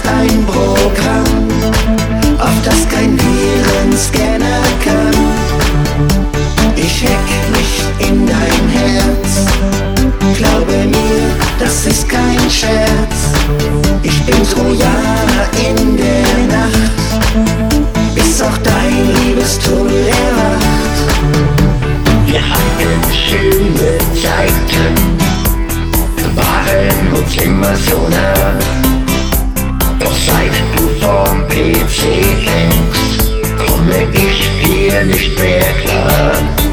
ein Programm, auf das kein Virenscanner kann. Ich hack mich in dein Herz, glaube mir, das ist kein Scherz. Ich bin Trojaner in der Nacht, bis auch dein Liebestroll erwacht. Wir hatten schöne Zeiten, waren uns immer so nah. Doch seit du vorm PC hängst, komme ich dir nicht mehr klar.